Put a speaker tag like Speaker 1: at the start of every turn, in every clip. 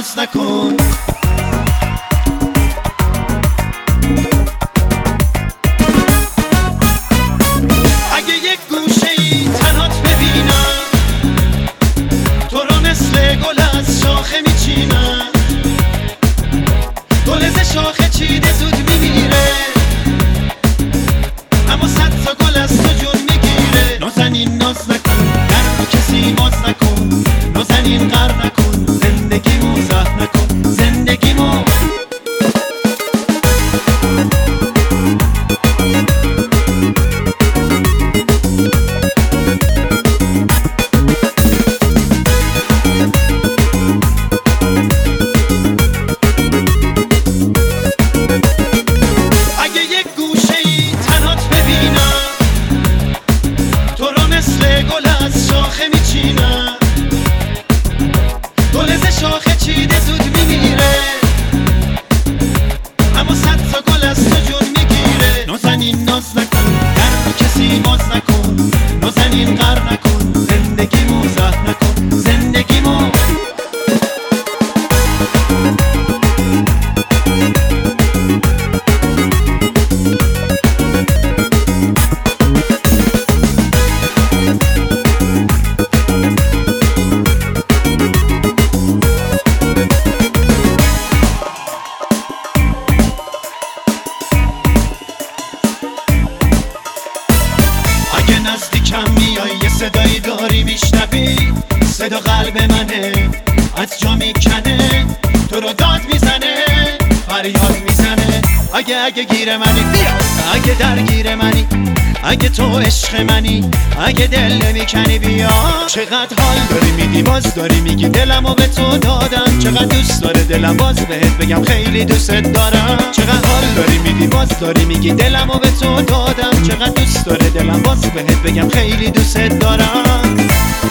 Speaker 1: ناز نکن. اگه یک گوشه ای تنات ببینم، تو رو مثل گل از شاخه میچینم. گل ز شاخه چیده زود میمیره، اما صد تا گل از تو جون میگیره. نازنین ناز نکن، در رو کسی باز نکن. نازنین غر نکن، زندگیمو زهر نکن. زندگیمو شاخه چیده زود میمیره، اما صد تا گل از تو جون میگیره. نازنین ناز نکن، در رو کسی باز نکن. نازنین غر نکن، زندگیمو زهر نکن. زندگیمو نزدیکم میای، یه صدایی داری میشنوی. صدا قلب منه، از جا میکنه، تو رو داد میزنه، فریاد میزنه. اگه گیر منی بیا، اگه درگیر منی، اگه تو عشق منی، اگه دل نمیکنی بیا. چقدر حال داری میدی، باز داری میگی دلمو به تو دادم. چقدر دوست داره دلم، باز بهت بگم خیلی دوست دارم. چقدر حال داری میدی، باز داری میگی دلمو به تو دادم. چقدر دوست داره دلم، باز بهت بگم خیلی دوست دارم.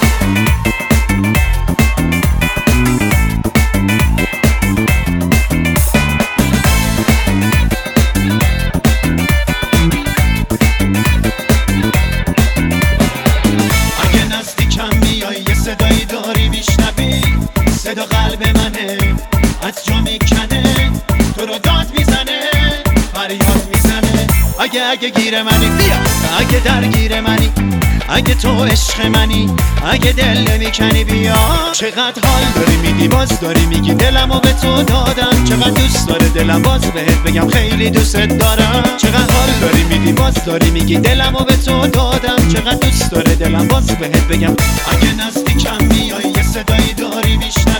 Speaker 1: صدایی داری میشنوی، صدا قلب منه، از جا میکنه، تو رو داد میزنه، فریاد میزنه. اگه گیر منی بیا، اگه درگیر منی، اگه تو عشق منی، اگه دل نمیکنی بیا. چقدر حال داری میدی، باز داری میگی دلمو به تو دادم. چقدر دوست داره دلم، باز بهت بگم خیلی دوست دارم. چقدر حال داری میدی، باز داری میگی دلمو به تو دادم. چقدر دوست داره دلم، باز بهت بگم. اگه نزدیکم میای، یه صدایی داری میشنوی.